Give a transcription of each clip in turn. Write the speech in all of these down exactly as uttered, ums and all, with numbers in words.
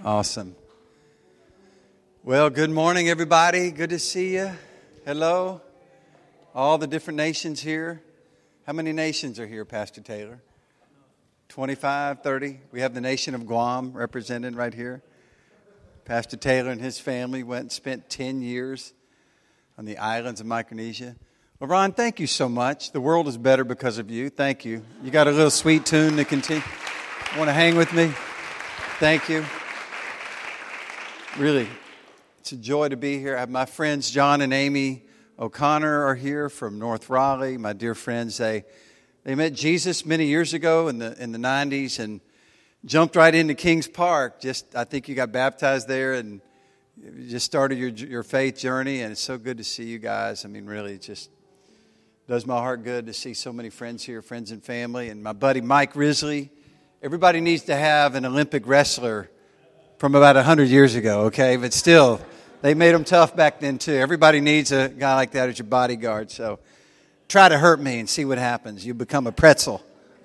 Awesome. Well, good morning, everybody. Good to see you. Hello. All the different nations here. How many nations are here, Pastor Taylor? twenty-five, thirty. We have the nation of Guam represented right here. Pastor Taylor and his family went and spent ten years on the islands of Micronesia. Well, Ron, thank you so much. The world is better because of you. Thank you. You got a little sweet tune to continue. Want to hang with me? Thank you. Really, it's a joy to be here. I have my friends John and Amy O'Connor are here from North Raleigh. My dear friends, they they met Jesus many years ago in the in the nineties and jumped right into Kings Park. Just I think you got baptized there and you just started your your faith journey. And it's so good to see you guys. I mean, really, it just does my heart good to see so many friends here, friends and family. And my buddy Mike Risley. Everybody needs to have an Olympic wrestler from about one hundred years ago, okay? But still, they made them tough back then, too. Everybody needs a guy like that as your bodyguard. So try to hurt me and see what happens. You become a pretzel.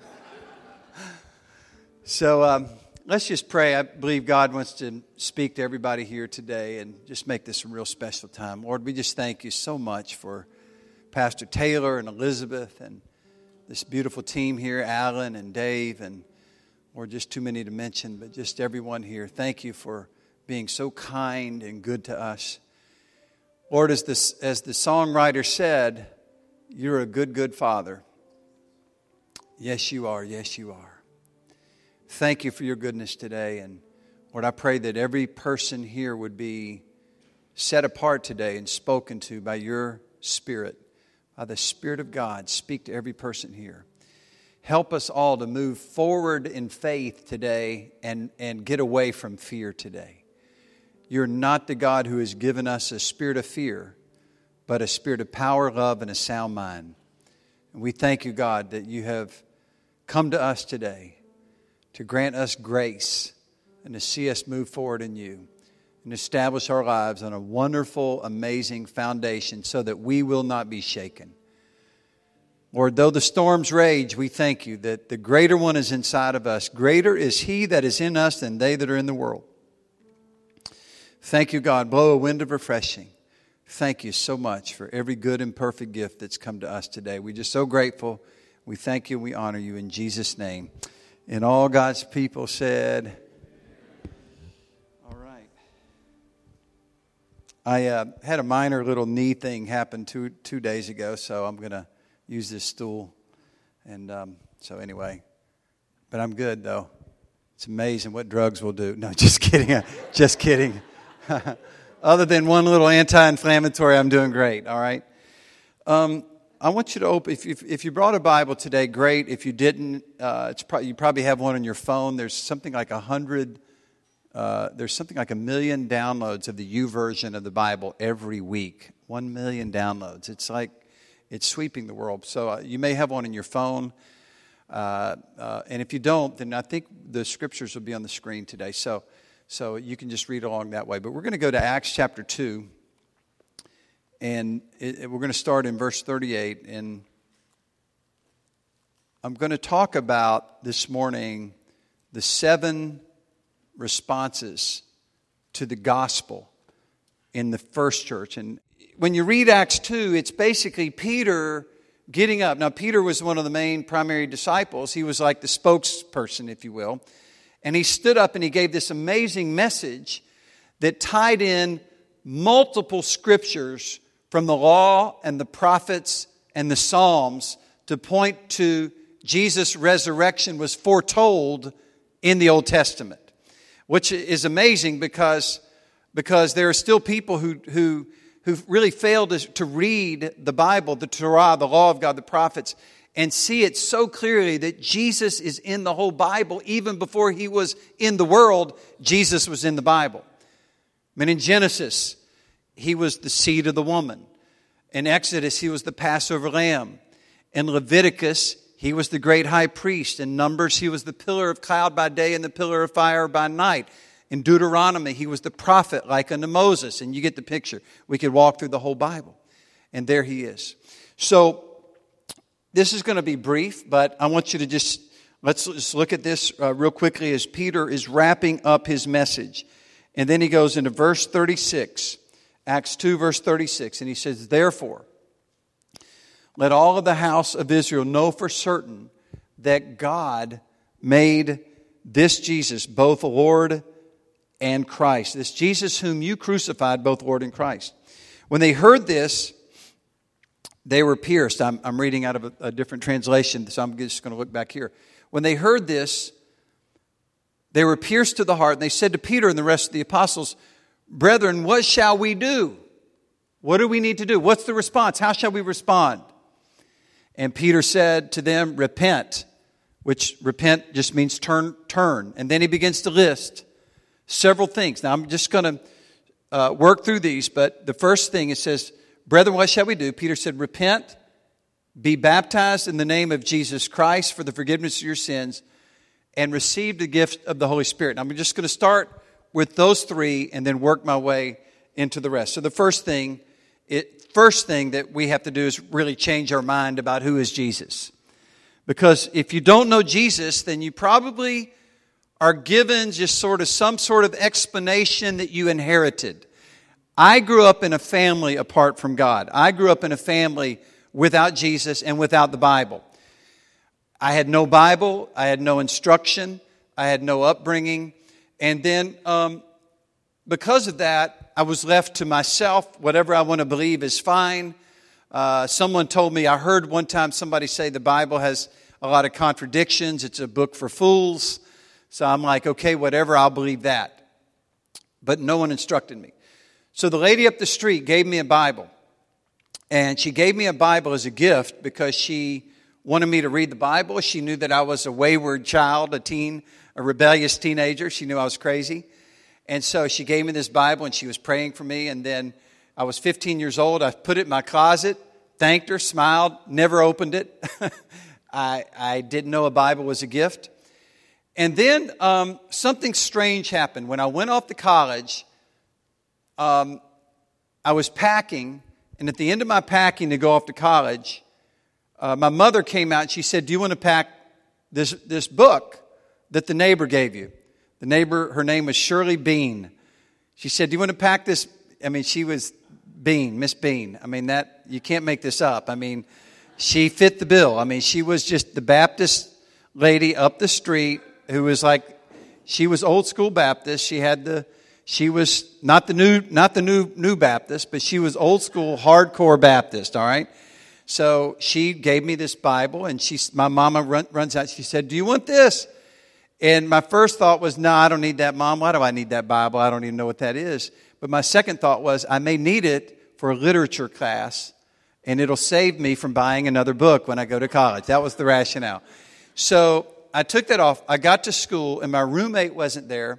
So um, let's just pray. I believe God wants to speak to everybody here today and just make this a real special time. Lord, we just thank you so much for Pastor Taylor and Elizabeth and this beautiful team here, Alan and Dave, and or just too many to mention, but just everyone here. Thank you for being so kind and good to us. Lord, as, this, as the songwriter said, you're a good, good Father. Yes, you are. Yes, you are. Thank you for your goodness today. And Lord, I pray that every person here would be set apart today and spoken to by your Spirit, by the Spirit of God. Speak to every person here. Help us all to move forward in faith today and, and get away from fear today. You're not the God who has given us a spirit of fear, but a spirit of power, love, and a sound mind. And we thank you, God, that you have come to us today to grant us grace and to see us move forward in you and establish our lives on a wonderful, amazing foundation so that we will not be shaken. Lord, though the storms rage, we thank you that the greater one is inside of us. Greater is he that is in us than they that are in the world. Thank you, God. Blow a wind of refreshing. Thank you so much for every good and perfect gift that's come to us today. We're just so grateful. We thank you and we honor you in Jesus' name. And all God's people said, all right. I uh, had a minor little knee thing happen two, two days ago, so I'm going to use this stool. And um, so anyway, but I'm good though. It's amazing what drugs will do. No, just kidding. Just kidding. Other than one little anti-inflammatory, I'm doing great. All right. Um, I want you to open, if you, if you brought a Bible today, great. If you didn't, uh, it's probably, you probably have one on your phone. There's something like a hundred, uh, there's something like a million downloads of the U version of the Bible every week. One million downloads. It's like, It's sweeping the world. So uh, you may have one in your phone. Uh, uh, and if you don't, then I think the scriptures will be on the screen today. So so you can just read along that way. But we're going to go to Acts chapter two. And it, it, we're going to start in verse thirty-eight. And I'm going to talk about this morning the seven responses to the gospel in the first church. And when you read Acts two, it's basically Peter getting up. Now, Peter was one of the main primary disciples. He was like the spokesperson, if you will. And he stood up and he gave this amazing message that tied in multiple scriptures from the law and the prophets and the Psalms to point to Jesus' resurrection was foretold in the Old Testament, which is amazing because, because there are still people who... who who really failed to, to read the Bible, the Torah, the law of God, the prophets, and see it so clearly that Jesus is in the whole Bible. Even before he was in the world, Jesus was in the Bible. I mean, in Genesis, he was the seed of the woman. In Exodus, he was the Passover lamb. In Leviticus, he was the great high priest. In Numbers, he was the pillar of cloud by day and the pillar of fire by night. In Deuteronomy, he was the prophet like unto Moses. And you get the picture. We could walk through the whole Bible. And there he is. So, this is going to be brief, but I want you to just let's just look at this uh, real quickly as Peter is wrapping up his message. And then he goes into verse thirty-six, Acts two, verse thirty-six, and he says, "Therefore, let all of the house of Israel know for certain that God made this Jesus both Lord and Christ." This Jesus whom you crucified, both Lord and Christ. When they heard this, they were pierced. I'm, I'm reading out of a, a different translation, so I'm just going to look back here. When they heard this, they were pierced to the heart, and they said to Peter and the rest of the apostles, "Brethren, what shall we do?" What do we need to do? What's the response? How shall we respond? And Peter said to them, "Repent," which repent just means turn, turn. And then he begins to list several things. Now, I'm just going to uh, work through these, but the first thing, it says, "Brethren, what shall we do?" Peter said, "Repent, be baptized in the name of Jesus Christ for the forgiveness of your sins, and receive the gift of the Holy Spirit." Now, I'm just going to start with those three and then work my way into the rest. So the first thing, it, first thing that we have to do is really change our mind about who is Jesus. Because if you don't know Jesus, then you probably are given just sort of some sort of explanation that you inherited. I grew up in a family apart from God. I grew up in a family without Jesus and without the Bible. I had no Bible. I had no instruction. I had no upbringing. And then um, because of that, I was left to myself. Whatever I want to believe is fine. Uh, someone told me, I heard one time somebody say the Bible has a lot of contradictions. It's a book for fools. So I'm like, okay, whatever, I'll believe that. But no one instructed me. So the lady up the street gave me a Bible. And she gave me a Bible as a gift because she wanted me to read the Bible. She knew that I was a wayward child, a teen, a rebellious teenager. She knew I was crazy. And so she gave me this Bible and she was praying for me. And then I was fifteen years old. I put it in my closet, thanked her, smiled, never opened it. I, I didn't know a Bible was a gift. And then um, something strange happened. When I went off to college, um, I was packing. And at the end of my packing to go off to college, uh, my mother came out and she said, "Do you want to pack this, this book that the neighbor gave you?" The neighbor, her name was Shirley Bean. She said, "Do you want to pack this?" I mean, she was Bean, Miss Bean. I mean, that you can't make this up. I mean, she fit the bill. I mean, she was just the Baptist lady up the street who was like, she was old school Baptist. She had the, she was not the new, not the new, new Baptist, but she was old school, hardcore Baptist. All right. So she gave me this Bible, and she, my mama run, runs out. She said, "Do you want this?" And my first thought was, "No, I don't need that, Mom. Why do I need that Bible? I don't even know what that is." But my second thought was, I may need it for a literature class, and it'll save me from buying another book when I go to college. That was the rationale. So I took that off. I got to school, and my roommate wasn't there.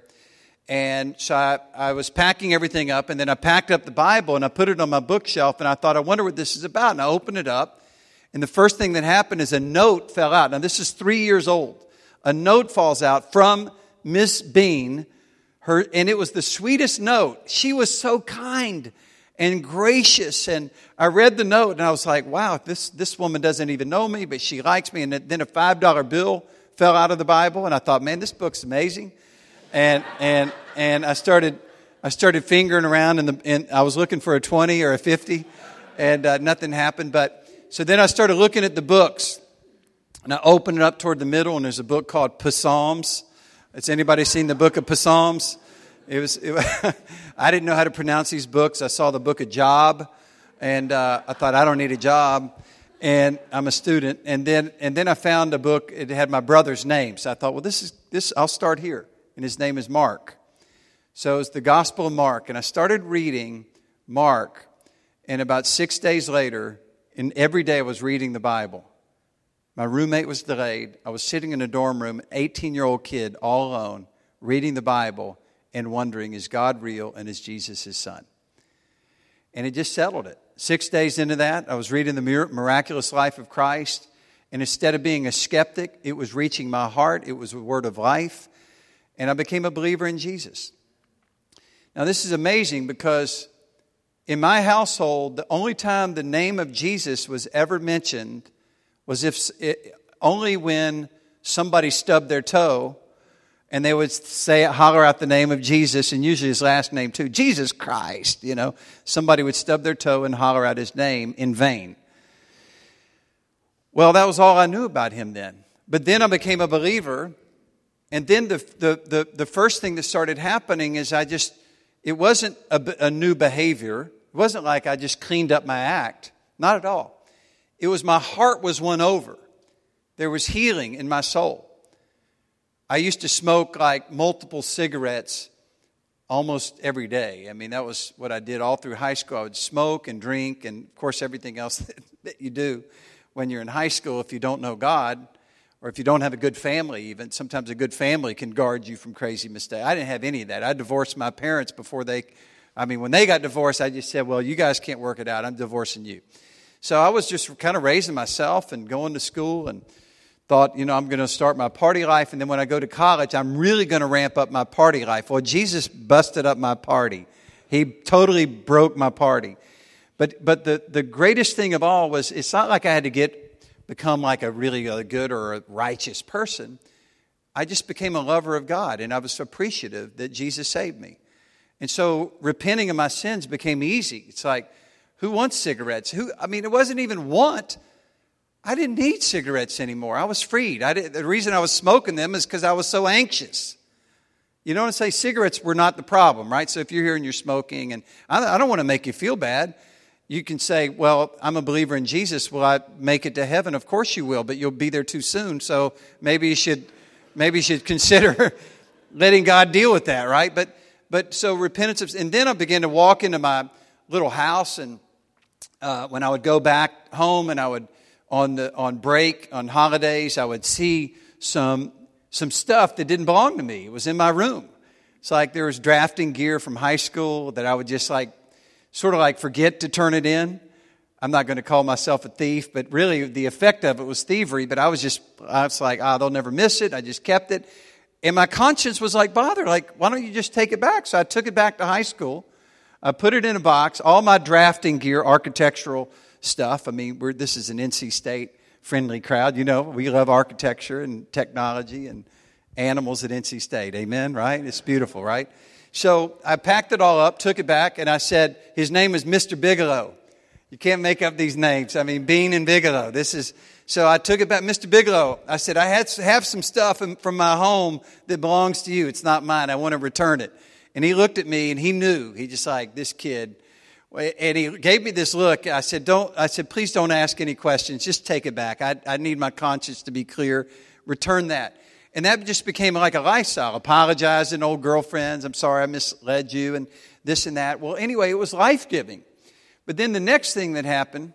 And so I, I was packing everything up, and then I packed up the Bible, and I put it on my bookshelf, and I thought, I wonder what this is about. And I opened it up, and the first thing that happened is a note fell out. Now, this is three years old. A note falls out from Miss Bean, her, and it was the sweetest note. She was so kind and gracious, and I read the note, and I was like, wow, this, this woman doesn't even know me, but she likes me. And then a five dollar bill fell out of the Bible, and I thought, man, this book's amazing. And and and I started I started fingering around, in the, and I was looking for a twenty or a fifty, and uh, nothing happened. But so then I started looking at the books, and I opened it up toward the middle, and there's a book called Psalms. Has anybody seen the book of Psalms? It was. It, I didn't know how to pronounce these books. I saw the book of Job, and uh, I thought, I don't need a job, and I'm a student. And then and then I found a book. It had my brother's name, so I thought, well, this is this. I'll start here. And his name is Mark. So it's the Gospel of Mark. And I started reading Mark, and about six days later, and every day I was reading the Bible. My roommate was delayed. I was sitting in a dorm room, eighteen-year-old kid, all alone, reading the Bible and wondering, is God real and is Jesus his son? And it just settled it. Six days into that, I was reading the miraculous life of Christ, and instead of being a skeptic, it was reaching my heart. It was a word of life. And I became a believer in Jesus. Now, this is amazing because in my household, the only time the name of Jesus was ever mentioned was if it, only when somebody stubbed their toe, and they would say, holler out the name of Jesus, and usually his last name too, Jesus Christ, you know. Somebody would stub their toe and holler out his name in vain. Well, that was all I knew about him then. But then I became a believer, and then the the the, the first thing that started happening is I just, it wasn't a, a new behavior. It wasn't like I just cleaned up my act. Not at all. It was my heart was won over. There was healing in my soul. I used to smoke like multiple cigarettes almost every day. I mean, that was what I did all through high school. I would smoke and drink and, of course, everything else that, that you do when you're in high school if you don't know God or if you don't have a good family even. Sometimes a good family can guard you from crazy mistakes. I didn't have any of that. I divorced my parents before they, I mean, when they got divorced, I just said, well, you guys can't work it out. I'm divorcing you. So I was just kind of raising myself and going to school and thought, you know, I'm going to start my party life, and then when I go to college, I'm really going to ramp up my party life. Well, Jesus busted up my party. He totally broke my party. But but the, the greatest thing of all was, it's not like I had to get become like a really a good or a righteous person. I just became a lover of God, and I was appreciative that Jesus saved me. And so repenting of my sins became easy. It's like, who wants cigarettes? Who? I mean, it wasn't even want. I didn't need cigarettes anymore. I was freed. I did, the reason I was smoking them is because I was so anxious. You know what I'm saying? Cigarettes were not the problem, right? So if you're here and you're smoking, and I, I don't want to make you feel bad. You can say, well, I'm a believer in Jesus. Will I make it to heaven? Of course you will, but you'll be there too soon. So maybe you should, maybe you should consider letting God deal with that, right? But but so repentance of, and then I began to walk into my little house, and uh, when I would go back home and I would on the on break on holidays, I would see some some stuff that didn't belong to me. It was in my room. It's like there was drafting gear from high school that I would just like sort of like forget to turn it in. I'm not going to call myself a thief, but really the effect of it was thievery. But I was just, I was like, ah, oh, they'll never miss it. I just kept it. And my conscience was like bothered, like, why don't you just take it back? So I took it back to high school. I put it in a box, all my drafting gear, architectural stuff. I mean, we're, this is an N C State friendly crowd. You know, we love architecture and technology and animals at N C State. Amen, right? It's beautiful, right? So I packed it all up, took it back, and I said, his name is Mister Bigelow. You can't make up these names. I mean, Bean and Bigelow. This is, so I took it back. Mister Bigelow, I said, I had have some stuff from my home that belongs to you. It's not mine. I want to return it. And he looked at me, and he knew. He just like, this kid. And he gave me this look. I said, "Don't." I said, "Please don't ask any questions. Just take it back. I, I need my conscience to be clear. Return that." And that just became like a lifestyle. Apologizing to old girlfriends. I'm sorry I misled you and this and that. Well, anyway, it was life-giving. But then the next thing that happened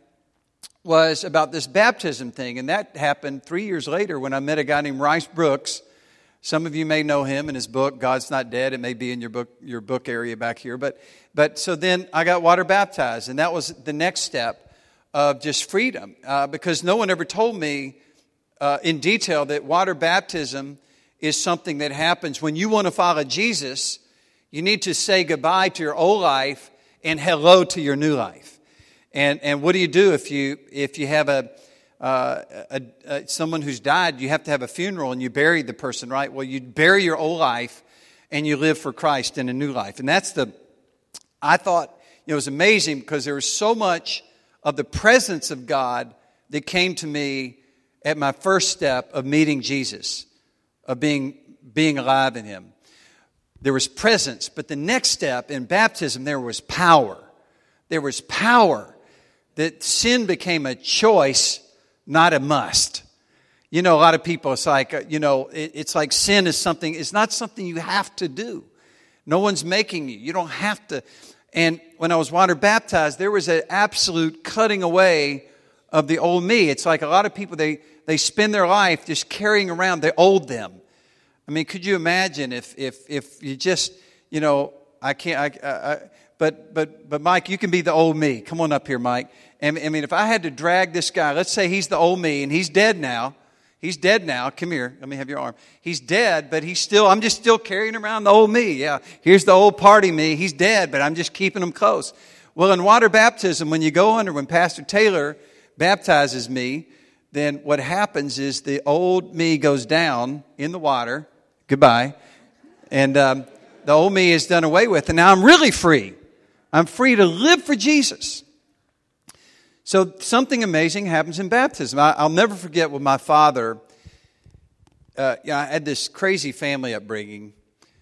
was about this baptism thing. And that happened three years later when I met a guy named Rice Brooks. Some of you may know him and his book, God's Not Dead. It may be in your book your book area back here. But but so then I got water baptized. And that was the next step of just freedom. Uh, because no one ever told me uh, in detail that water baptism is something that happens when you want to follow Jesus. You need to say goodbye to your old life and hello to your new life. And and what do you do if you if you have a Uh, a, a, someone who's died? You have to have a funeral and you bury the person, right? Well, you bury your old life and you live for Christ in a new life. And that's the, I thought, you know, it was amazing because there was so much of the presence of God that came to me at my first step of meeting Jesus, of being being alive in Him. There was presence, but the next step in baptism, there was power. There was power that sin became a choice, not a must. You know, a lot of people, it's like, uh, you know, it, it's like sin is something, it's not something you have to do. No one's making you. You don't have to. And when I was water baptized, there was an absolute cutting away of the old me. It's like a lot of people, they, they spend their life just carrying around the old them. I mean, could you imagine if if if you just, you know, I can't, I, I, I but but but Mike, you can be the old me. Come on up here, Mike. And I mean, if I had to drag this guy, let's say he's the old me and he's dead now. He's dead now. Come here. Let me have your arm. He's dead, but he's still, I'm just still carrying around the old me. Yeah. Here's the old party me. He's dead, but I'm just keeping him close. Well, in water baptism, when you go under, when Pastor Taylor baptizes me, then what happens is the old me goes down in the water. Goodbye. And um, the old me is done away with. And now I'm really free. I'm free to live for Jesus. So something amazing happens in baptism. I, I'll never forget when my father, uh, you know, I had this crazy family upbringing.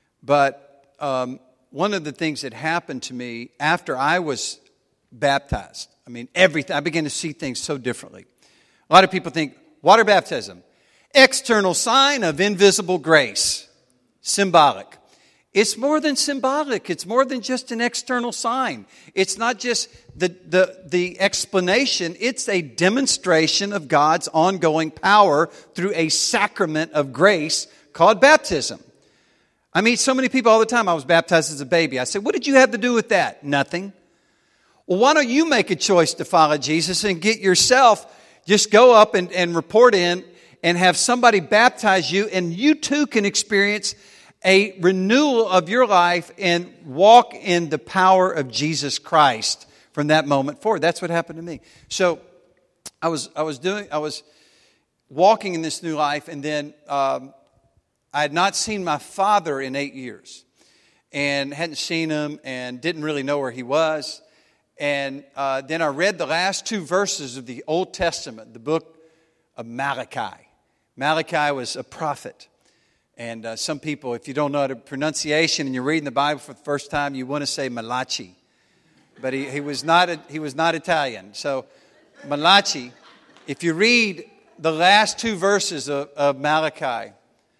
But um, one of the things that happened to me after I was baptized, I mean, everything, I began to see things so differently. A lot of people think, water baptism, external sign of invisible grace, symbolic. It's more than symbolic. It's more than just an external sign. It's not just the, the, the explanation. It's a demonstration of God's ongoing power through a sacrament of grace called baptism. I meet so many people all the time. I was baptized as a baby. I said, what did you have to do with that? Nothing. Well, why don't you make a choice to follow Jesus and get yourself, just go up and, and report in and have somebody baptize you, and you too can experience a renewal of your life and walk in the power of Jesus Christ from that moment forward. That's what happened to me. So I was I was doing I was walking in this new life, and then um, I had not seen my father in eight years, and hadn't seen him, and didn't really know where he was. And uh, then I read the last two verses of the Old Testament, the book of Malachi. Malachi was a prophet. And uh, some people, if you don't know the pronunciation and you're reading the Bible for the first time, you want to say Malachi. But he, he was not a, he was not Italian. So Malachi, if you read the last two verses of, of Malachi,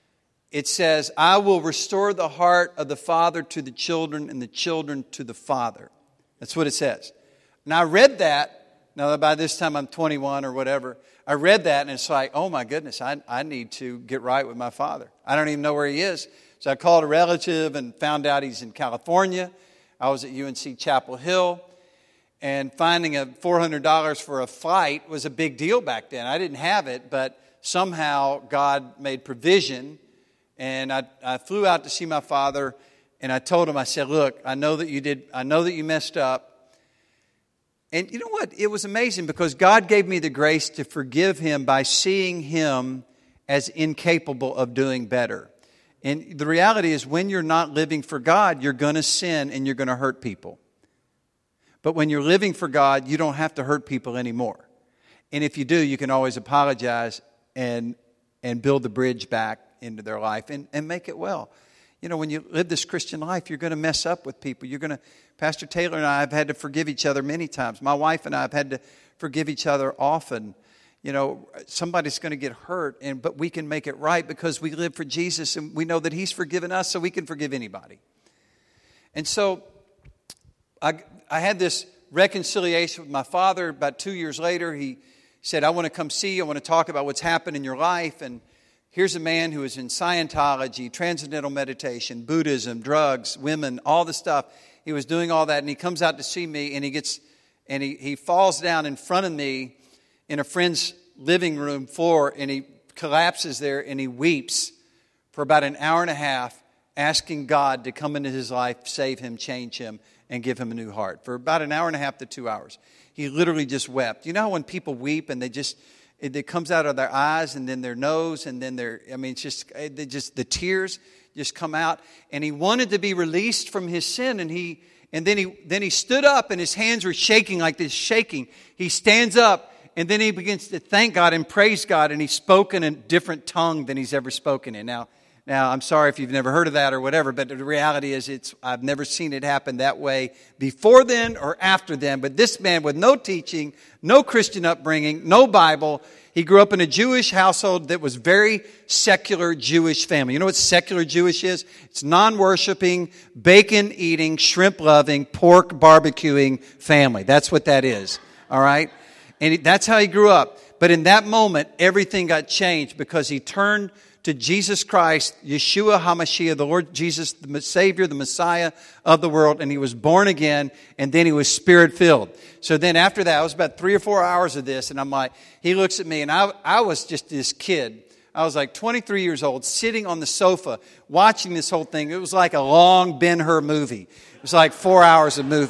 it says, I will restore the heart of the father to the children and the children to the father. That's what it says. And I read that. Now, by this time I'm twenty-one or whatever. I read that and it's like, oh my goodness, I, I need to get right with my father. I don't even know where he is. So I called a relative and found out he's in California. I was at U N C Chapel Hill. And finding a four hundred dollars for a flight was a big deal back then. I didn't have it, but somehow God made provision. And I, I flew out to see my father. And I told him, I said, look, I know that you did, I know that you messed up. And you know what? It was amazing because God gave me the grace to forgive him by seeing him as incapable of doing better. And the reality is when you're not living for God, you're going to sin and you're going to hurt people. But when you're living for God, you don't have to hurt people anymore. And if you do, you can always apologize and and build the bridge back into their life and, and make it well. You know, when you live this Christian life, you're going to mess up with people. You're going to, Pastor Taylor and I have had to forgive each other many times. My wife and I have had to forgive each other often. You know, somebody's going to get hurt, and but we can make it right because we live for Jesus and we know that He's forgiven us, so we can forgive anybody. And so I, I had this reconciliation with my father. About two years later, he said, I want to come see you. I want to talk about what's happened in your life. And here's a man who is in Scientology, transcendental meditation, Buddhism, drugs, women, all the stuff. He was doing all that, and he comes out to see me, and he gets, and he, he falls down in front of me in a friend's living room floor, and he collapses there, and he weeps for about an hour and a half, asking God to come into his life, save him, change him, and give him a new heart. For about an hour and a half to two hours. He literally just wept. You know how when people weep and they just, it, it comes out of their eyes and then their nose and then their, I mean, it's just, they just, the tears just come out. And he wanted to be released from his sin, and he, and then he, then he stood up, and his hands were shaking like this, shaking. He stands up, and then he begins to thank God and praise God, and he spoke in a different tongue than he's ever spoken in. Now, Now, I'm sorry if you've never heard of that or whatever, but the reality is it's I've never seen it happen that way before then or after then. But this man with no teaching, no Christian upbringing, no Bible, he grew up in a Jewish household that was very secular Jewish family. You know what secular Jewish is? It's non-worshiping, bacon-eating, shrimp-loving, pork barbecuing family. That's what that is, all right? And that's how he grew up. But in that moment, everything got changed because he turned to Jesus Christ, Yeshua HaMashiach, the Lord Jesus, the Savior, the Messiah of the world, and he was born again, and then he was Spirit-filled. So then after that, it was about three or four hours of this, and I'm like, he looks at me, and I, I was just this kid. I was like twenty-three years old, sitting on the sofa, watching this whole thing. It was like a long Ben-Hur movie. It was like four hours of movie.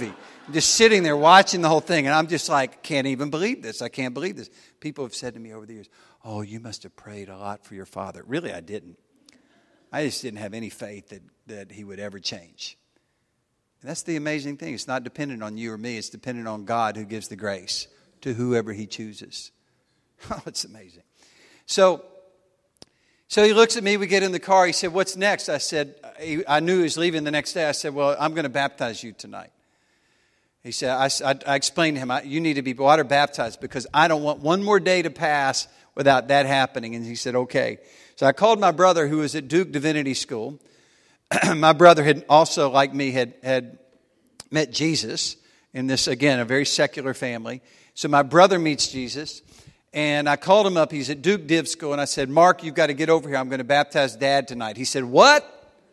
just sitting there watching the whole thing, and I'm just like, can't even believe this. I can't believe this. People have said to me over the years, oh, you must have prayed a lot for your father. Really, I didn't. I just didn't have any faith that, that he would ever change. And that's the amazing thing. It's not dependent on you or me. It's dependent on God who gives the grace to whoever he chooses. Oh, it's amazing. So, so he looks at me. We get in the car. He said, what's next? I said, I knew he was leaving the next day. I said, well, I'm going to baptize you tonight. He said, I, I, I explained to him, I, you need to be water baptized because I don't want one more day to pass without that happening. And he said, okay. So I called my brother who was at Duke Divinity School. My brother had also, like me, had, had met Jesus in this, again, a very secular family. So my brother meets Jesus, and I called him up. He's at Duke Div School, and I said, Mark, you've got to get over here. I'm going to baptize Dad tonight. He said, what?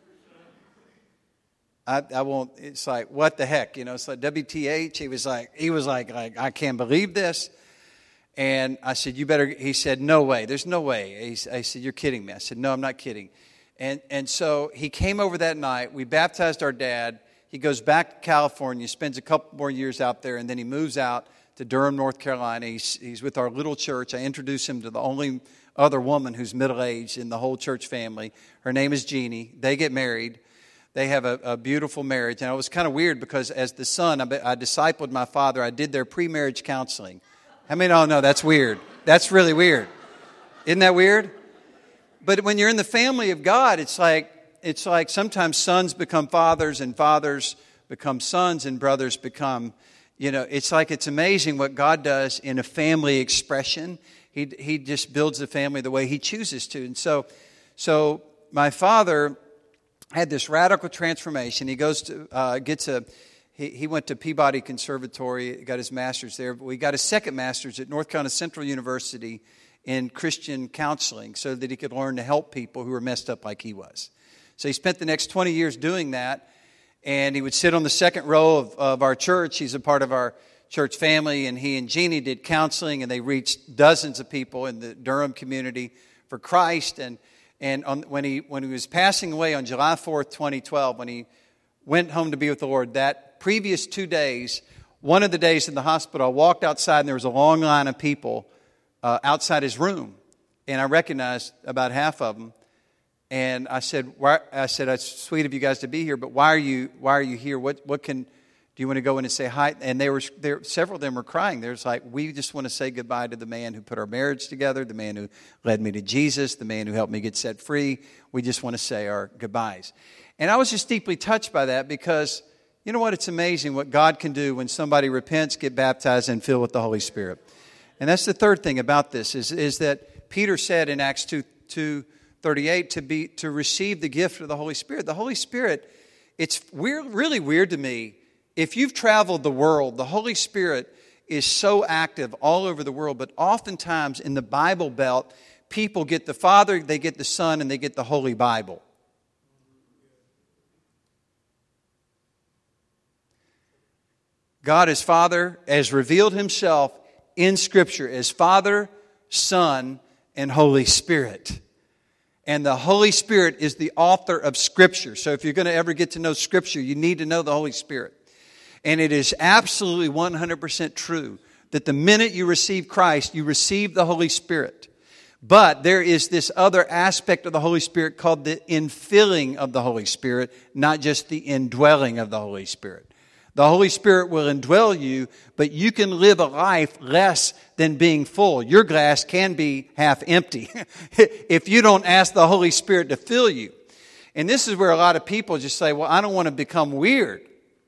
I, I won't, it's like, what the heck? You know, it's like W T H. He was like, he was like, like, I can't believe this. And I said, you better, he said, no way. There's no way. He, I said, you're kidding me. I said, no, I'm not kidding. And and so he came over that night. We baptized our dad. He goes back to California, spends a couple more years out there, and then he moves out to Durham, North Carolina. He's, he's with our little church. I introduce him to the only other woman who's middle-aged in the whole church family. Her name is Jeannie. They get married. They have a, a beautiful marriage. And it was kind of weird because as the son, I, I discipled my father. I did their pre-marriage counseling. How many don't know that's weird? That's really weird. Isn't that weird? But when you're in the family of God, it's like it's like sometimes sons become fathers and fathers become sons and brothers become, you know, it's like it's amazing what God does in a family expression. He he just builds the family the way he chooses to. And so so my father had this radical transformation. He goes to uh, gets a he, he went to Peabody Conservatory, got his master's there, but we got his second master's at North Carolina Central University in Christian counseling so that he could learn to help people who were messed up like he was. So he spent the next twenty years doing that, and he would sit on the second row of, of our church. He's a part of our church family, and he and Jeannie did counseling, and they reached dozens of people in the Durham community for Christ. And and on, when he when he was passing away on July fourth, twenty twelve, when he went home to be with the Lord, that previous two days, one of the days in the hospital, I walked outside, and there was a long line of people Uh, outside his room, and I recognized about half of them. And I said, why, I said, it's sweet of you guys to be here, but why are you why are you here? What what can do you want to go in and say hi? And they were there. Several of them were crying. There's like, we just want to say goodbye to the man who put our marriage together, the man who led me to Jesus, the man who helped me get set free. We just want to say our goodbyes. And I was just deeply touched by that because you know what? It's amazing what God can do when somebody repents, get baptized, and filled with the Holy Spirit. And that's the third thing about this is, is that Peter said in Acts two thirty-eight to be to receive the gift of the Holy Spirit. The Holy Spirit, it's weird, really weird to me. If you've traveled the world, the Holy Spirit is so active all over the world. But oftentimes in the Bible Belt, people get the Father, they get the Son, and they get the Holy Bible. God as Father has revealed Himself in Scripture as Father, Son, and Holy Spirit. And the Holy Spirit is the author of Scripture. So if you're going to ever get to know Scripture, you need to know the Holy Spirit. And it is absolutely one hundred percent true that the minute you receive Christ, you receive the Holy Spirit. But there is this other aspect of the Holy Spirit called the infilling of the Holy Spirit, not just the indwelling of the Holy Spirit. The Holy Spirit will indwell you, but you can live a life less than being full. Your glass can be half empty if you don't ask the Holy Spirit to fill you. And this is where a lot of people just say, well, I don't want to become weird.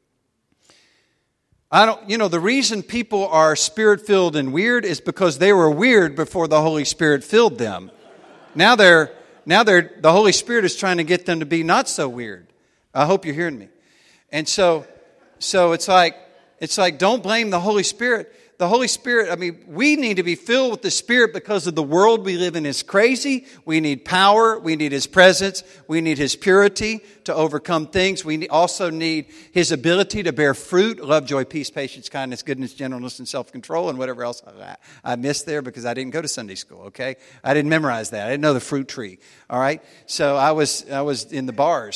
I don't, you know, the reason people are Spirit-filled and weird is because they were weird before the Holy Spirit filled them. Now they're, now they're, the Holy Spirit is trying to get them to be not so weird. I hope you're hearing me. And so, So it's like, it's like, don't blame the Holy Spirit. The Holy Spirit, I mean, we need to be filled with the Spirit because of the world we live in is crazy. We need power. We need His presence. We need His purity to overcome things. We also need His ability to bear fruit, love, joy, peace, patience, kindness, goodness, gentleness, and self-control, and whatever else I, I missed there because I didn't go to Sunday school, okay? I didn't memorize that. I didn't know the fruit tree, all right? So I was, I was in the bars.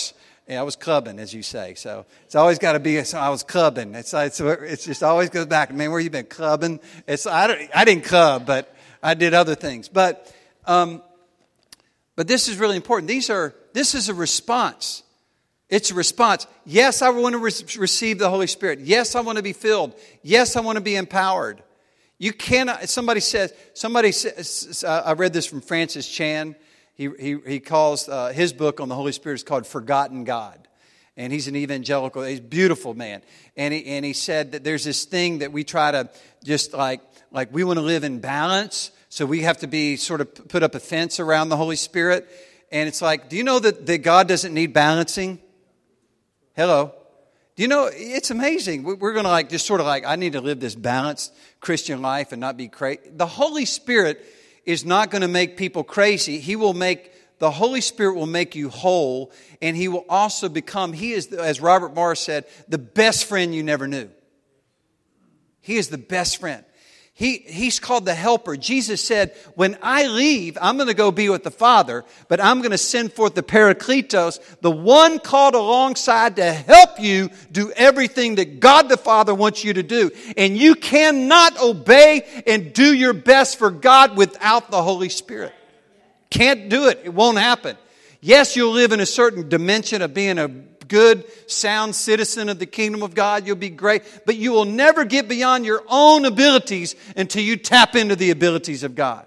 Yeah, I was clubbing, as you say. So it's always got to be, a, I was clubbing. It's, it's, it's just always goes back. Man, where you been clubbing? It's, I, don't, I didn't club, but I did other things. But um, but this is really important. These are This is a response. It's a response. Yes, I want to re- receive the Holy Spirit. Yes, I want to be filled. Yes, I want to be empowered. You cannot, somebody says, somebody says, uh, I read this from Francis Chan. He, he, he calls, uh, his book on the Holy Spirit is called Forgotten God. And he's an evangelical, he's a beautiful man. And he, and he said that there's this thing that we try to just like, like we want to live in balance. So we have to be sort of put up a fence around the Holy Spirit. And it's like, do you know that, that God doesn't need balancing? Hello. Do you know, it's amazing. We're going to like just sort of like, I need to live this balanced Christian life and not be crazy. The Holy Spirit is not going to make people crazy. He will make, the Holy Spirit will make you whole, and He will also become, He is, as Robert Morris said, the best friend you never knew. He is the best friend. He, he's called the helper. Jesus said, when I leave, I'm going to go be with the Father, but I'm going to send forth the Parakletos, the one called alongside to help you do everything that God the Father wants you to do. And you cannot obey and do your best for God without the Holy Spirit. Can't do it. It won't happen. Yes, you'll live in a certain dimension of being a good, sound citizen of the kingdom of God. You'll be great. But you will never get beyond your own abilities until you tap into the abilities of God.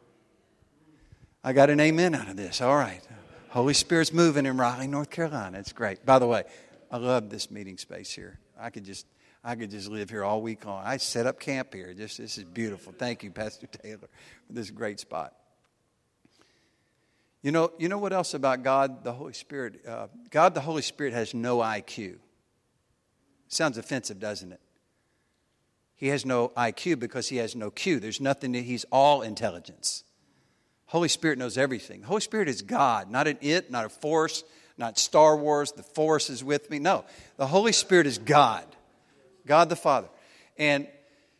I got an amen out of this. All right. Holy Spirit's moving in Raleigh, North Carolina. It's great. By the way, I love this meeting space here. I could just I could just live here all week long. I set up camp here. Just This is beautiful. Thank you, Pastor Taylor, for this great spot. You know, you know what else about God, the Holy Spirit? Uh, God, the Holy Spirit, has no I Q. Sounds offensive, doesn't it? He has no I Q because He has no Q. There's nothing that He's all intelligence. Holy Spirit knows everything. The Holy Spirit is God, not an it, not a force, not Star Wars. The force is with me. No, the Holy Spirit is God, God the Father. And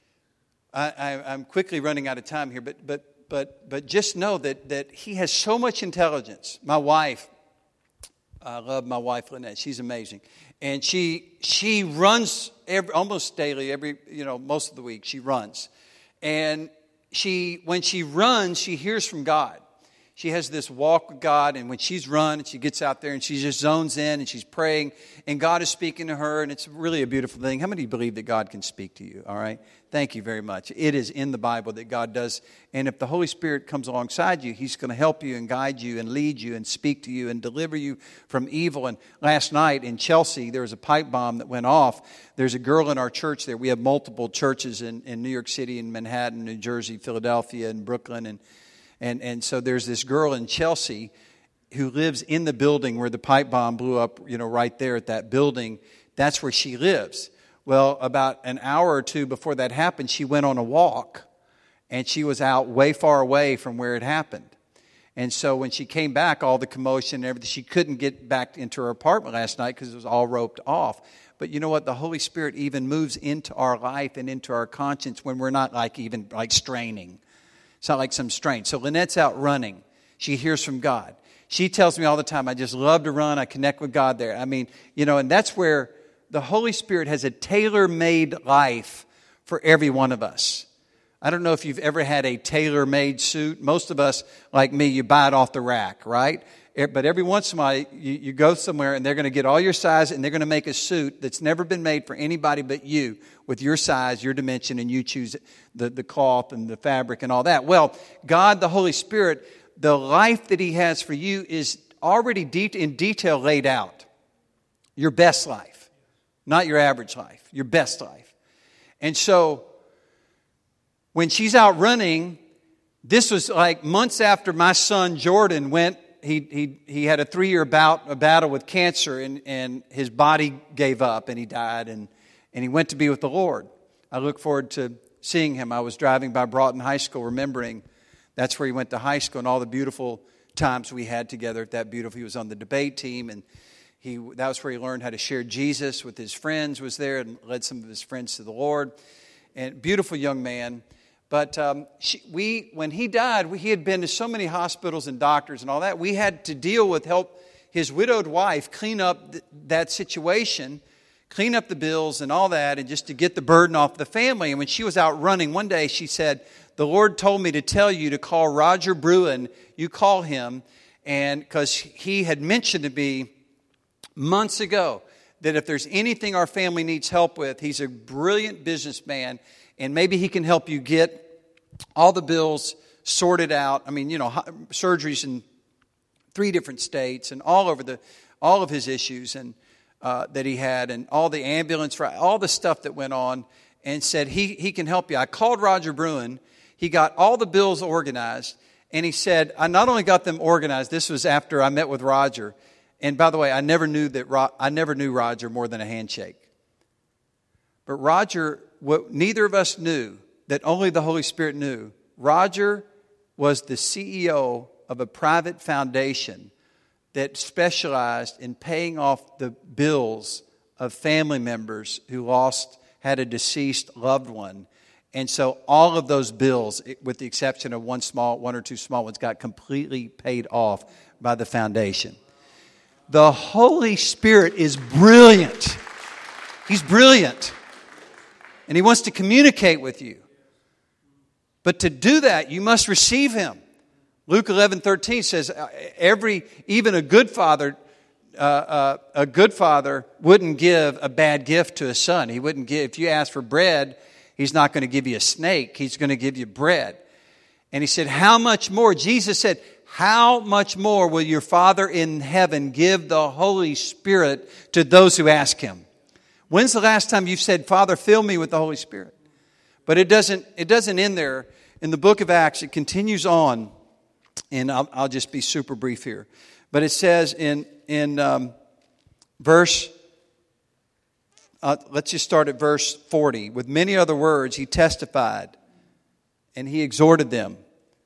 I, I, I'm quickly running out of time here, but but. But but just know that, that He has so much intelligence. My wife, I love my wife Lynette. She's amazing, and she she runs every, almost daily. Every you know most of the week she runs, and she when she runs she hears from God. She has this walk with God, and when she's run, she gets out there and she just zones in and she's praying, and God is speaking to her, and it's really a beautiful thing. How many believe that God can speak to you? All right, thank you very much. It is in the Bible that God does, and if the Holy Spirit comes alongside you, He's going to help you and guide you and lead you and speak to you and deliver you from evil. And last night in Chelsea, there was a pipe bomb that went off. There's a girl in our church there. We have multiple churches in, in New York City, in Manhattan, New Jersey, Philadelphia, and Brooklyn, and And and so there's this girl in Chelsea who lives in the building where the pipe bomb blew up, you know, right there at that building. That's where she lives. Well, about an hour or two before that happened, she went on a walk, and she was out way far away from where it happened. And so when she came back, all the commotion and everything, she couldn't get back into her apartment last night because it was all roped off. But you know what? The Holy Spirit even moves into our life and into our conscience when we're not like even like straining. It's not like some strain. So Lynette's out running. She hears from God. She tells me all the time, I just love to run. I connect with God there. I mean, you know, and that's where the Holy Spirit has a tailor-made life for every one of us. I don't know if you've ever had a tailor-made suit. Most of us, like me, you buy it off the rack, right? But every once in a while, you, you go somewhere and they're going to get all your size and they're going to make a suit that's never been made for anybody but you with your size, your dimension, and you choose the, the cloth and the fabric and all that. Well, God, the Holy Spirit, the life that He has for you is already de- in detail laid out. Your best life, not your average life, your best life. And so when she's out running, this was like months after my son Jordan went. He he he had a three-year bout, a battle with cancer, and, and his body gave up, and he died, and, and he went to be with the Lord. I look forward to seeing him. I was driving by Broughton High School, remembering that's where he went to high school, and all the beautiful times we had together at that beautiful. He was on the debate team, and he that was where he learned how to share Jesus with his friends, was there, and led some of his friends to the Lord. And beautiful young man. But um, she, we, when he died, we, he had been to so many hospitals and doctors and all that. We had to deal with help his widowed wife clean up th- that situation, clean up the bills and all that, and just to get the burden off the family. And when she was out running, one day she said, "The Lord told me to tell you to call Roger Bruin. You call him." And because he had mentioned to me months ago that if there's anything our family needs help with, he's a brilliant businessman, and maybe he can help you get all the bills sorted out. I mean, you know, surgeries in three different states and all over the, all of his issues and uh, that he had, and all the ambulance, all the stuff that went on, and said he he can help you. I called Roger Bruin. He got all the bills organized, and he said, I not only got them organized. This was after I met with Roger. And by the way, I never knew that Ro- I never knew Roger more than a handshake. But Roger, what neither of us knew, that only the Holy Spirit knew, Roger was the C E O of a private foundation that specialized in paying off the bills of family members who lost, had a deceased loved one. And so all of those bills, with the exception of one small, one or two small ones, got completely paid off by the foundation. The Holy Spirit is brilliant. He's brilliant. And He wants to communicate with you. But to do that, you must receive Him. Luke eleven thirteen says, "Every even a good father, uh, uh, a good father wouldn't give a bad gift to his son. He wouldn't give. If you ask for bread, He's not going to give you a snake. He's going to give you bread." And He said, "How much more?" Jesus said, "How much more will your Father in heaven give the Holy Spirit to those who ask Him?" When's the last time you've said, "Father, fill me with the Holy Spirit"? But it doesn't. It doesn't end there. In the book of Acts, it continues on. And I'll, I'll just be super brief here. But it says in, in um, verse, uh, let's just start at verse forty. "With many other words, He testified, and He exhorted them.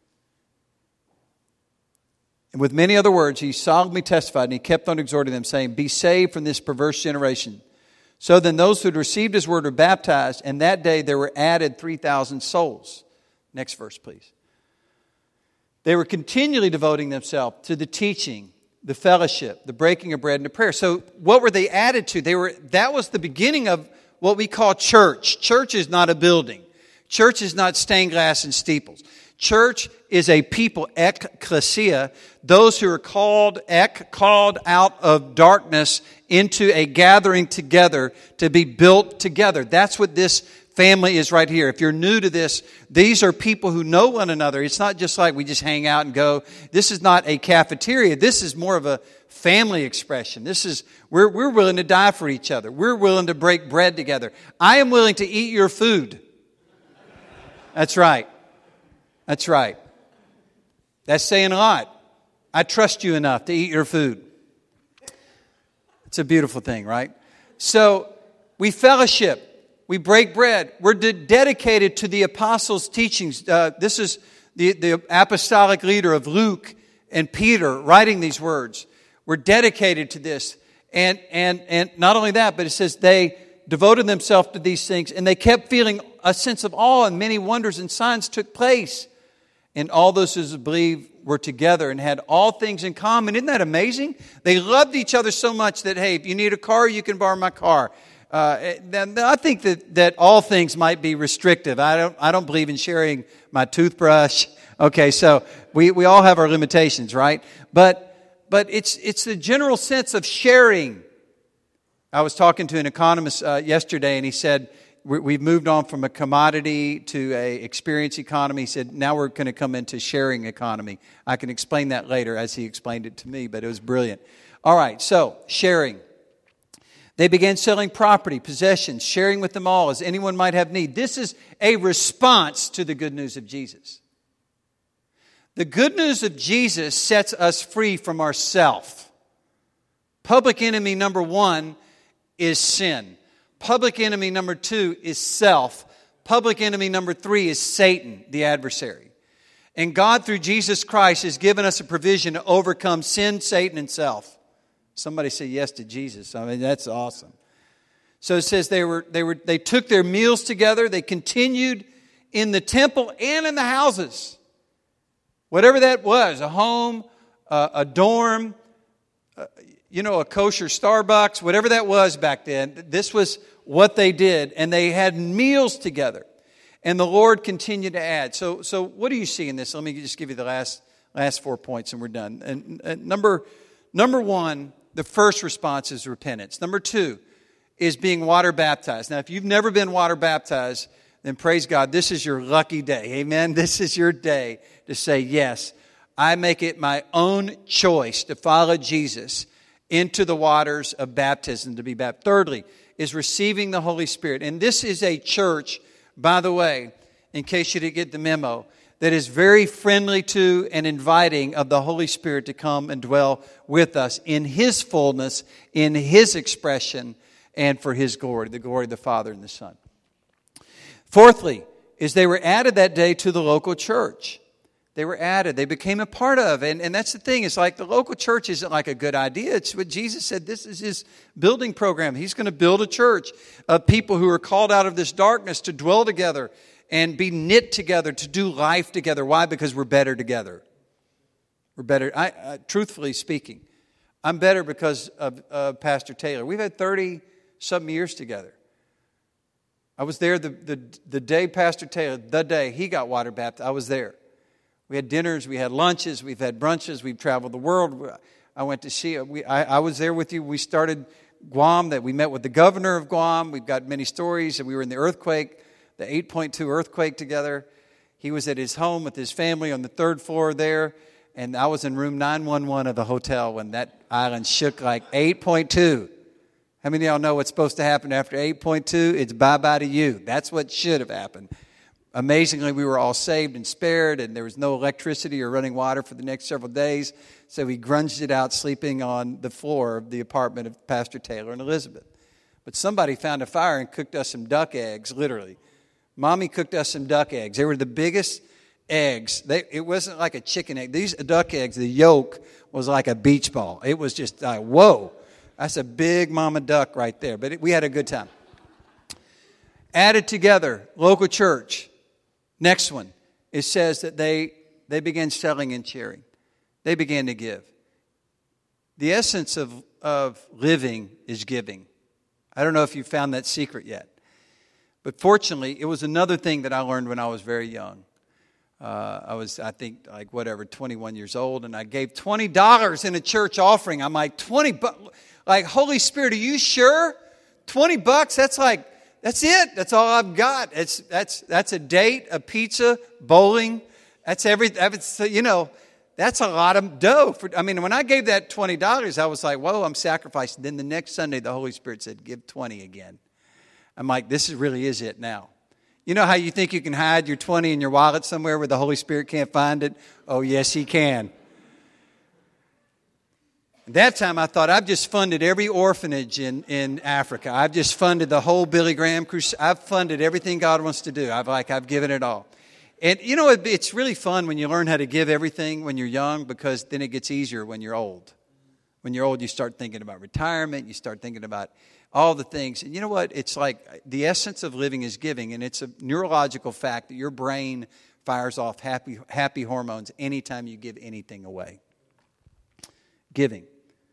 And with many other words, He solemnly testified, and He kept on exhorting them, saying, 'Be saved from this perverse generation.' So then those who had received His word were baptized, and that day there were added three thousand souls." Next verse, please. "They were continually devoting themselves to the teaching, the fellowship, the breaking of bread, and the prayer." So what were they added to? They were. That was the beginning of what we call church. Church is not a building. Church is not stained glass and steeples. Church is a people, ekklesia, those who are called, ek, called out of darkness into a gathering together to be built together. That's what this family is right here. If you're new to this, these are people who know one another. It's not just like we just hang out and go. This is not a cafeteria. This is more of a family expression. This is, we're, we're willing to die for each other. We're willing to break bread together. I am willing to eat your food. That's right. That's right. That's saying a lot. I trust you enough to eat your food. It's a beautiful thing, right? So we fellowship. We break bread. We're de- dedicated to the apostles' teachings. Uh, this is the, the apostolic leader of Luke and Peter writing these words. We're dedicated to this. And, and, and not only that, but it says they devoted themselves to these things, and they kept feeling a sense of awe, and many wonders and signs took place. And all those who believed were together and had all things in common. Isn't that amazing? They loved each other so much that, hey, if you need a car, you can borrow my car. Uh, I think that, that all things might be restrictive. I don't I don't believe in sharing my toothbrush. Okay, so we, we all have our limitations, right? But but it's it's the general sense of sharing. I was talking to an economist uh, yesterday, and he said we've moved on from a commodity to a experience economy. He said now we're going to come into sharing economy. I can explain that later as he explained it to me, but it was brilliant. All right, so sharing. They began selling property, possessions, sharing with them all as anyone might have need. This is a response to the good news of Jesus. The good news of Jesus sets us free from ourself. Public enemy number one is sin. Public enemy number two is self. Public enemy number three is Satan, the adversary. And God, through Jesus Christ, has given us a provision to overcome sin, Satan, and self. Somebody say yes to Jesus. I mean, that's awesome. So it says they were they were they took their meals together. They continued in the temple and in the houses. Whatever that was, a home, uh, a dorm, uh, you know, a kosher Starbucks, whatever that was back then. This was what they did. And they had meals together. And the Lord continued to add. So, so what do you see in this? Let me just give you the last last four points and we're done. And, and number, number one, the first response is repentance. Number two is being water baptized. Now, if you've never been water baptized, then praise God, this is your lucky day. Amen? This is your day to say, yes, I make it my own choice to follow Jesus into the waters of baptism to be baptized. Thirdly, is receiving the Holy Spirit. And this is a church, by the way, in case you didn't get the memo, that is very friendly to and inviting of the Holy Spirit to come and dwell with us in His fullness, in His expression, and for His glory, the glory of the Father and the Son. Fourthly, is they were added that day to the local church. They were added. They became a part of. And, and that's the thing. It's like the local church isn't like a good idea. It's what Jesus said. This is His building program. He's going to build a church of people who are called out of this darkness to dwell together and be knit together, to do life together. Why? Because we're better together. We're better. I, uh, truthfully speaking, I'm better because of uh, Pastor Taylor. We've had thirty-some years together. I was there the, the, the day Pastor Taylor, the day he got water baptized, I was there. We had dinners, we had lunches, we've had brunches, we've traveled the world. I went to see, we, I, I was there with you. We started Guam, that we met with the governor of Guam. We've got many stories. And we were in the earthquake, the eight point two earthquake together. He was at his home with his family on the third floor there. And I was in room nine one one of the hotel when that island shook like eight point two. How many of y'all know what's supposed to happen after eight point two? It's bye-bye to you. That's what should have happened. Amazingly, we were all saved and spared, and there was no electricity or running water for the next several days. So we grunged it out sleeping on the floor of the apartment of Pastor Taylor and Elizabeth. But somebody found a fire and cooked us some duck eggs, literally. Mommy cooked us some duck eggs. They were the biggest eggs. They, it wasn't like a chicken egg. These duck eggs, the yolk was like a beach ball. It was just like, whoa, that's a big mama duck right there. But it, we had a good time. Added together, local church. Next one, it says that they, they began selling and sharing. They began to give. The essence of, of living is giving. I don't know if you found that secret yet. But fortunately, it was another thing that I learned when I was very young. Uh, I was, I think, like whatever, twenty-one years old, and I gave twenty dollars in a church offering. I'm like, twenty bucks? Like, Holy Spirit, are you sure? twenty bucks? That's like, that's it. That's all I've got. It's that's that's a date, a pizza, bowling. That's every. That's, you know, that's a lot of dough. For, I mean, when I gave that twenty dollars, I was like, whoa, I'm sacrificing. Then the next Sunday, the Holy Spirit said, give twenty again. I'm like, this is, really is it now. You know how you think you can hide your twenty in your wallet somewhere where the Holy Spirit can't find it? Oh, yes, He can. That time I thought, I've just funded every orphanage in, in Africa. I've just funded the whole Billy Graham crusade. I've funded everything God wants to do. I've like, I've given it all. And you know, it, it's really fun when you learn how to give everything when you're young, because then it gets easier when you're old. When you're old, you start thinking about retirement. You start thinking about all the things. And you know what? It's like the essence of living is giving. And it's a neurological fact that your brain fires off happy, happy hormones anytime you give anything away. Giving.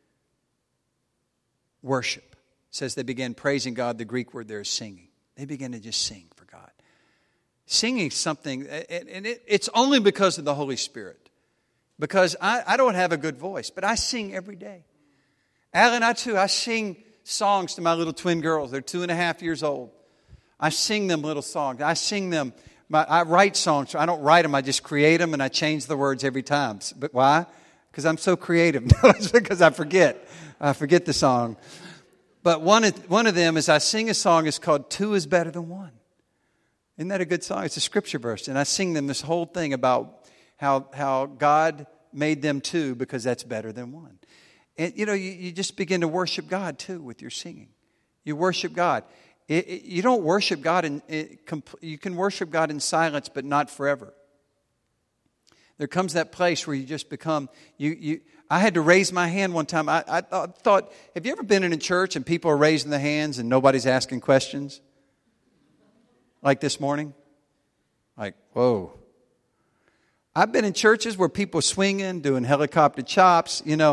Worship. It says they began praising God. The Greek word there is singing. They began to just sing for God. Singing is something, and it's only because of the Holy Spirit. Because I, I don't have a good voice, but I sing every day. Alan, I too, I sing songs to my little twin girls. They're two and a half years old. I sing them little songs. I sing them. My, I write songs. I don't write them. I just create them, and I change the words every time. But why? Because I'm so creative. No, it's because I forget. I forget the song. But one of, one of them is I sing a song. It's called Two is Better Than One. Isn't that a good song? It's a scripture verse. And I sing them this whole thing about how, how God made them two because that's better than one. And, you know, you, you just begin to worship God, too, with your singing. You worship God. It, it, you don't worship God in, it, you can worship God in silence, but not forever. There comes that place where you just become, you, you, I had to raise my hand one time. I, I thought, thought, have you ever been in a church and people are raising their hands and nobody's asking questions? Like this morning? Like, whoa. I've been in churches where people swinging, doing helicopter chops, you know.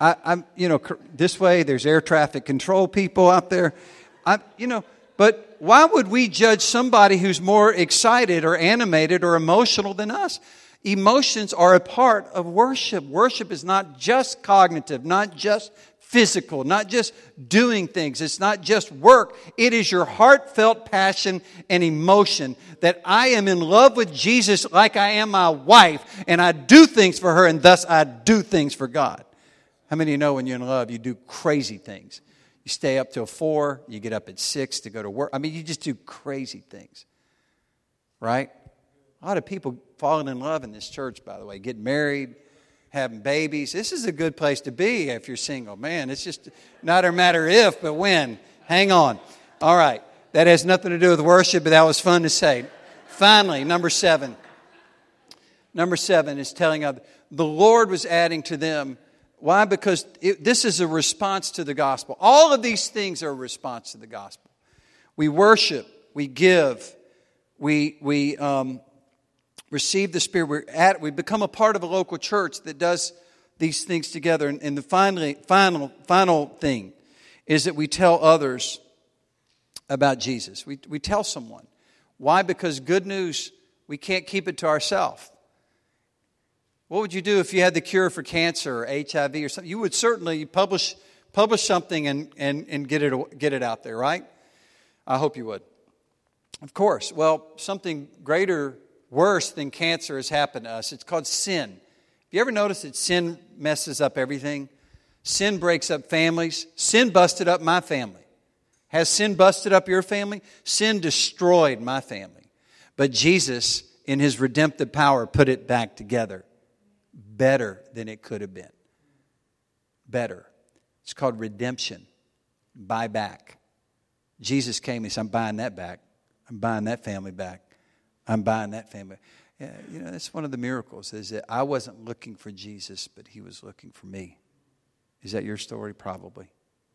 I, I'm, you know, this way there's air traffic control people out there. I, you know, but why would we judge somebody who's more excited or animated or emotional than us? Emotions are a part of worship. Worship is not just cognitive, not just physical, not just doing things. It's not just work. It is your heartfelt passion and emotion that I am in love with Jesus like I am my wife, and I do things for her, and thus I do things for God. How many of you know when you're in love, you do crazy things? You stay up till four, you get up at six to go to work. I mean, you just do crazy things, right? A lot of people falling in love in this church, by the way, getting married, having babies. This is a good place to be if you're single. Man, it's just not a matter if, but when. Hang on. All right. That has nothing to do with worship, but that was fun to say. Finally, number seven. Number seven is telling others. The Lord was adding to them. Why? Because it, this is a response to the gospel. All of these things are a response to the gospel. We worship. We give. We we um, receive the Spirit. We're at. We become a part of a local church that does these things together. And, and the finally, final final thing is that we tell others about Jesus. We we tell someone. Why? Because good news, we can't keep it to ourselves. What would you do if you had the cure for cancer or H I V or something? You would certainly publish publish something and, and, and get it get it out there, right? I hope you would. Of course. Well, something greater, worse than cancer has happened to us. It's called sin. Have you ever noticed that sin messes up everything? Sin breaks up families. Sin busted up my family. Has sin busted up your family? Sin destroyed my family. But Jesus, in His redemptive power, put it back together. Better than it could have been. Better. It's called redemption. Buy back. Jesus came and said, I'm buying that back. I'm buying that family back. I'm buying that family. Yeah, you know, that's one of the miracles, is that I wasn't looking for Jesus, but He was looking for me. Is that your story? Probably.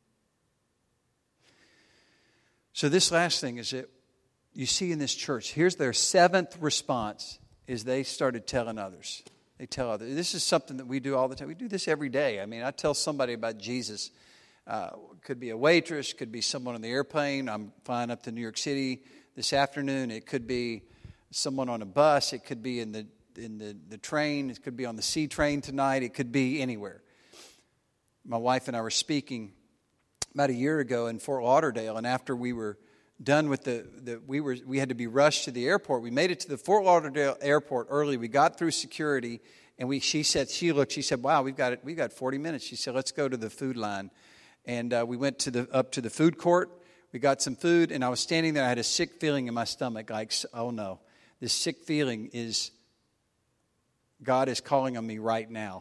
So this last thing is that you see in this church, here's their seventh response, is they started telling others. They tell others. This is something that we do all the time. We do this every day. I mean, I tell somebody about Jesus. Uh, could be a waitress, could be someone on the airplane. I'm flying up to New York City this afternoon. It could be someone on a bus. It could be in the in the, the train. It could be on the C train tonight. It could be anywhere. My wife and I were speaking about a year ago in Fort Lauderdale, and after we were done with the, the we were we had to be rushed to the airport. We made it to the Fort Lauderdale airport early. We got through security, and we she said she looked. She said, "Wow, we've got it. We've got forty minutes." She said, "Let's go to the food line," and uh, we went to the up to the food court. We got some food, and I was standing there. I had a sick feeling in my stomach, like, "Oh no, this sick feeling is God is calling on me right now."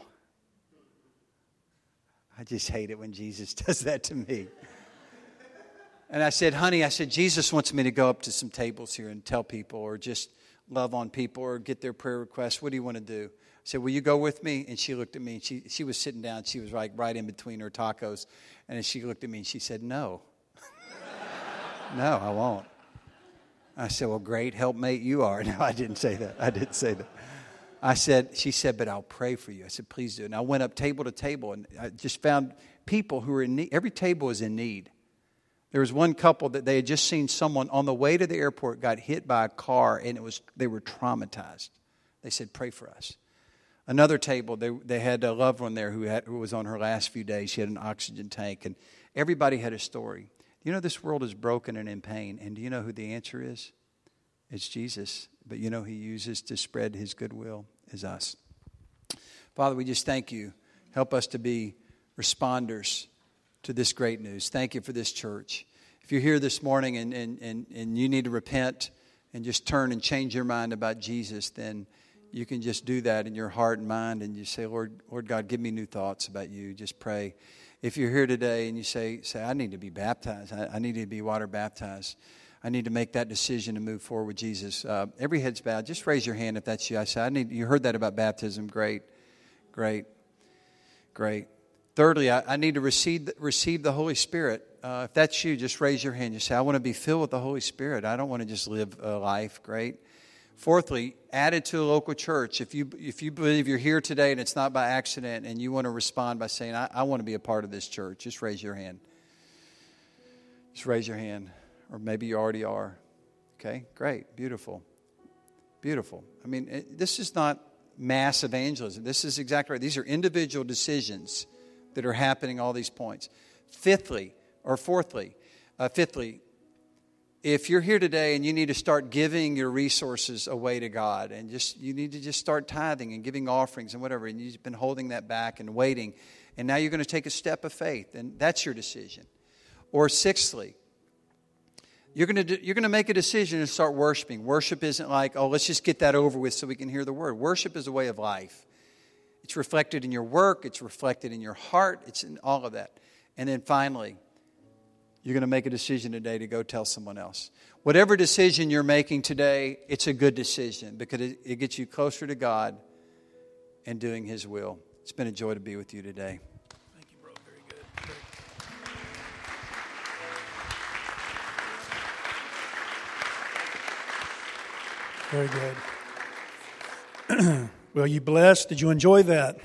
I just hate it when Jesus does that to me. And I said, honey, I said, Jesus wants me to go up to some tables here and tell people, or just love on people, or get their prayer requests. What do you want to do? I said, will you go with me? And she looked at me, and she, she was sitting down. She was like right in between her tacos. And she looked at me, and she said, no. No, I won't. I said, well, great helpmate you are. No, I didn't say that. I didn't say that. I said, she said, but I'll pray for you. I said, please do. And I went up table to table, and I just found people who were in need. Every table is in need. There was one couple that they had just seen someone on the way to the airport got hit by a car, and it was they were traumatized. They said, pray for us. Another table, they they had a loved one there who had who was on her last few days. She had an oxygen tank, and everybody had a story. You know, this world is broken and in pain, and do you know who the answer is? It's Jesus. But you know He uses to spread His goodwill is us. Father, we just thank You. Help us to be responders to this great news. Thank You for this church. If you're here this morning and, and, and, and you need to repent and just turn and change your mind about Jesus, then you can just do that in your heart and mind, and you say, Lord, Lord God, give me new thoughts about You. Just pray. If you're here today and you say, say I need to be baptized. I, I need to be water baptized. I need to make that decision to move forward with Jesus. Uh, every head's bowed. Just raise your hand if that's you. I say, I need. You heard that about baptism. Great, great, great. Thirdly, I, I need to receive receive the Holy Spirit. Uh, if that's you, just raise your hand. You say, I want to be filled with the Holy Spirit. I don't want to just live a life. Great. Fourthly, add it to a local church. If you if you believe you're here today and it's not by accident and you want to respond by saying, I, I want to be a part of this church, just raise your hand. Just raise your hand. Or maybe you already are. Okay, great, beautiful. Beautiful. I mean, it, this is not mass evangelism. This is exactly right. These are individual decisions that are happening all these points. Fifthly, or fourthly, uh, fifthly, if you're here today and you need to start giving your resources away to God, and just you need to just start tithing and giving offerings and whatever, and you've been holding that back and waiting, and now you're going to take a step of faith, and that's your decision. Or sixthly, you're going to do, you're going to make a decision and start worshiping. Worship isn't like, oh, let's just get that over with so we can hear the word. Worship is a way of life. It's reflected in your work. It's reflected in your heart. It's in all of that. And then finally, you're going to make a decision today to go tell someone else. Whatever decision you're making today, it's a good decision because it, it gets you closer to God and doing His will. It's been a joy to be with you today. Thank you, bro. Very good. Very, Very good. Well, you blessed? Did you enjoy that?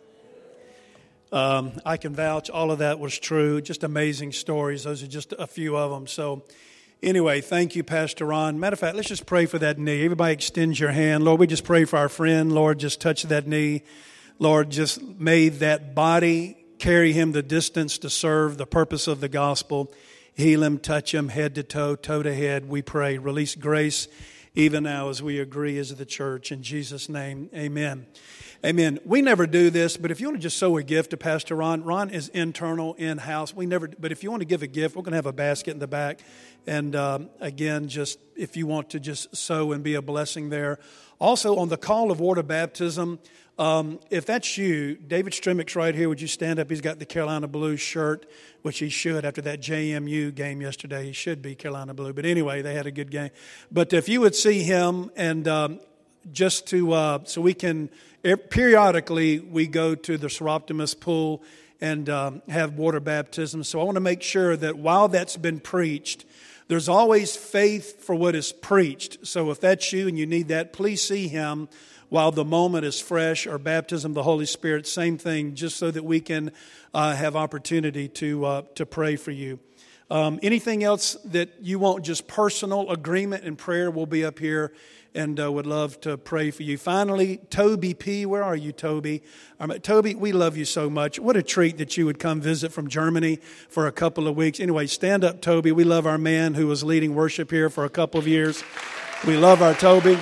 Um, I can vouch all of that was true. Just amazing stories. Those are just a few of them. So anyway, thank you, Pastor Ron. Matter of fact, let's just pray for that knee. Everybody extend your hand. Lord, we just pray for our friend. Lord, just touch that knee. Lord, just may that body carry him the distance to serve the purpose of the gospel. Heal him, touch him, head to toe, toe to head. We pray. Release grace even now as we agree as the church. In Jesus' name, amen. Amen. We never do this, but if you want to just sow a gift to Pastor Ron, Ron is internal, in-house. We never. But if you want to give a gift, we're going to have a basket in the back. And um, again, just if you want to just sow and be a blessing there. Also, on the call of water baptism, um, if that's you, David Stremick's right here. Would you stand up? He's got the Carolina Blue shirt, which he should after that J M U game yesterday. He should be Carolina Blue. But anyway, they had a good game. But if you would see him and um, just to uh, so we can... Periodically, we go to the Seroptimus pool and um, have water baptism. So I want to make sure that while that's been preached, there's always faith for what is preached. So if that's you and you need that, please see him while the moment is fresh, or baptism of the Holy Spirit, same thing, just so that we can uh, have opportunity to uh, to pray for you. Um, anything else that you want, just personal agreement and prayer, will be up here. And uh, would love to pray for you. Finally, Toby P. Where are you, Toby? Um, Toby, we love you so much. What a treat that you would come visit from Germany for a couple of weeks. Anyway, stand up, Toby. We love our man who was leading worship here for a couple of years. We love our Toby.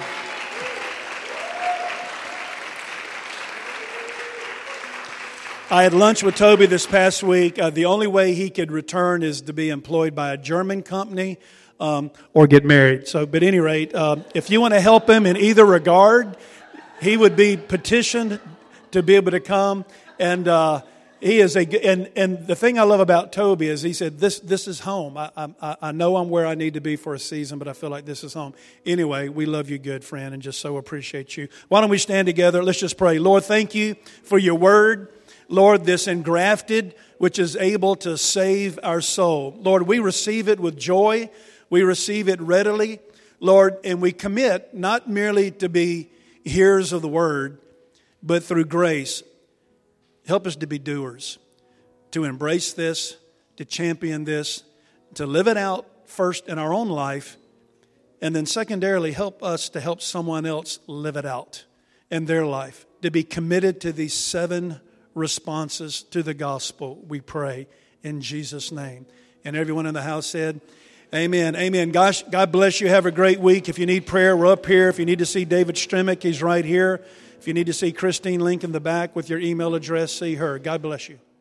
I had lunch with Toby this past week. Uh, the only way he could return is to be employed by a German company. Um, or get married. So, but at any rate, uh, if you want to help him in either regard, he would be petitioned to be able to come. And uh, he is a and and the thing I love about Toby is he said this this is home. I, I I know I'm where I need to be for a season, but I feel like this is home. Anyway, we love you, good friend, and just so appreciate you. Why don't we stand together? Let's just pray. Lord, thank you for your word. Lord, this engrafted, which is able to save our soul. Lord, we receive it with joy. We receive it readily, Lord, and we commit not merely to be hearers of the word, but through grace, help us to be doers, to embrace this, to champion this, to live it out first in our own life, and then secondarily help us to help someone else live it out in their life, to be committed to these seven responses to the gospel, we pray in Jesus' name. And everyone in the house said, amen. Amen. Gosh, God bless you. Have a great week. If you need prayer, we're up here. If you need to see David Stremick, he's right here. If you need to see Christine Link in the back with your email address, see her. God bless you.